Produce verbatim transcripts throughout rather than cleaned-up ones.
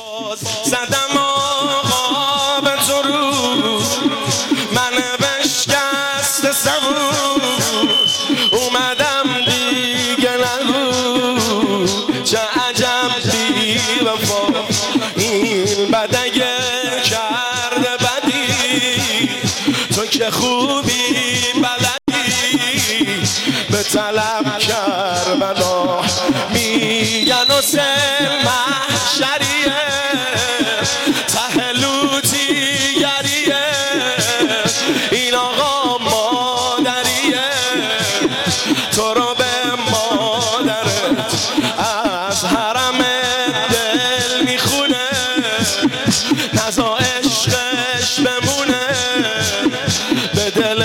زدم آقا به تو رو من بشکست سبو اومدم دیگه نگو چه عجب بی وفا این بدگه کرده بدی تو که خوبی بلدی به طلب کربلا میگن حسین محشریه ته لوطیگریه این آقا مادریه تو رو به مادرت از حرم دل میخونه نزا عشقش بمونه به دل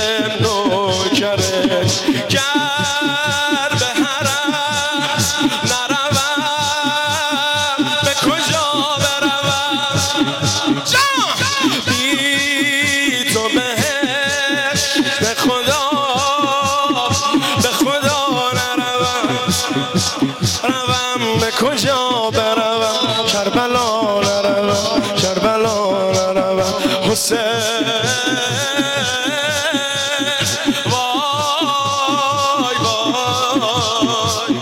نوکرت گر به حرم نروم به کجا بروم جان بی تو بهش به خدا به خدا نروم روم به کجا بروم کربلا نروم کربلا نروم حسین وای وای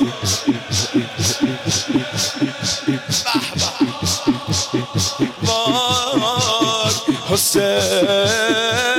وای حسین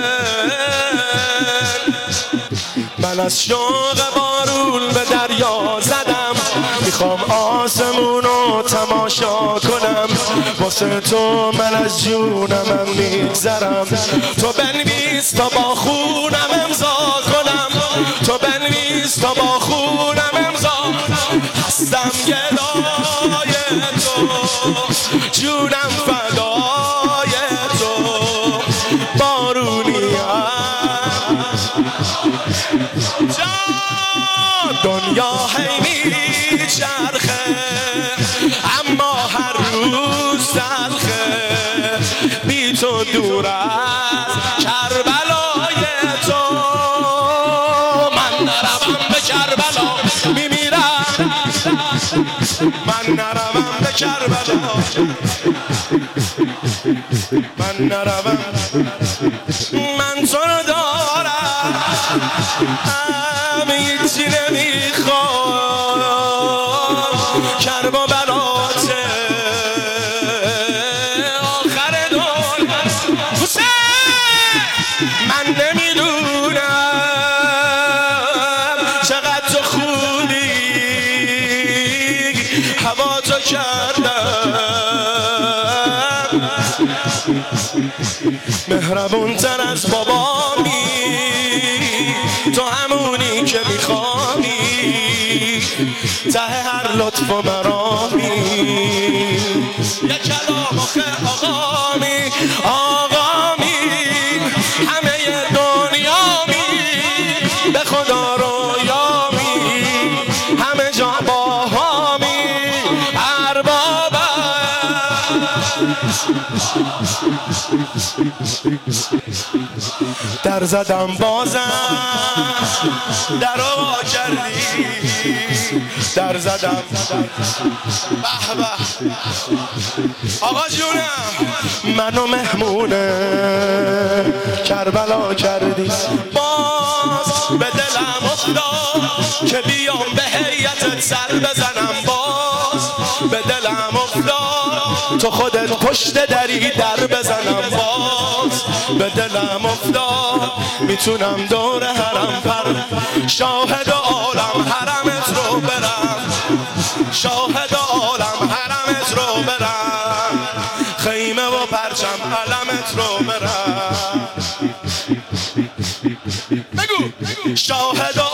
من از شوق بارون به دریا زدم میخوام آسمونو تماشا کنم واسه تو من از جونمم میگذرم تو بنویس تا با خونم امضا کنم تو بنویس تا با خونم امضا هستم گدای تو جونم فدای تو بارونیم دنیا هی میچرخه اما هر روز تلخه بی تو دور از کربلای تو من نروم به کربلا میمیرم من نروم به کربلا من نروم من تو رو دارم هیچی نمیخوام کرب و بلاته آخر دون حسین من نمیدونم چقدر تو خوبی هوا تو کردم مهربون تر از بابامی تو همونی که میخوانی ته هر لطف و مرامی یک کلام آخه آقامی آقامی همه دنیامی به خدا رویامی همه جا باهامی اربابم در زدم بازم در وا کردی در زدم به به آقا جونم منو مهمونه کربلا کردی باز به دلم افتاد که بیام به هیئتت سر بزنم باز به دلم افتاد تو خودت پشت دری در بزنم باز به دلم افتاد میتونم دور حرم پر شاهد عالم حرمت رو برم شاهد عالم حرمت رو برم خیمه و پرچم علمت رو برم بگو شاهد